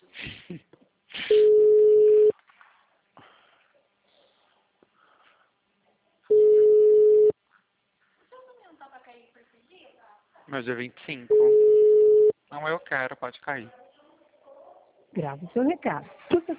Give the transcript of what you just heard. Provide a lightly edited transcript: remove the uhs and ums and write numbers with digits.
Meu dia 25. Não, eu quero, pode cair. Grave seu recado. Por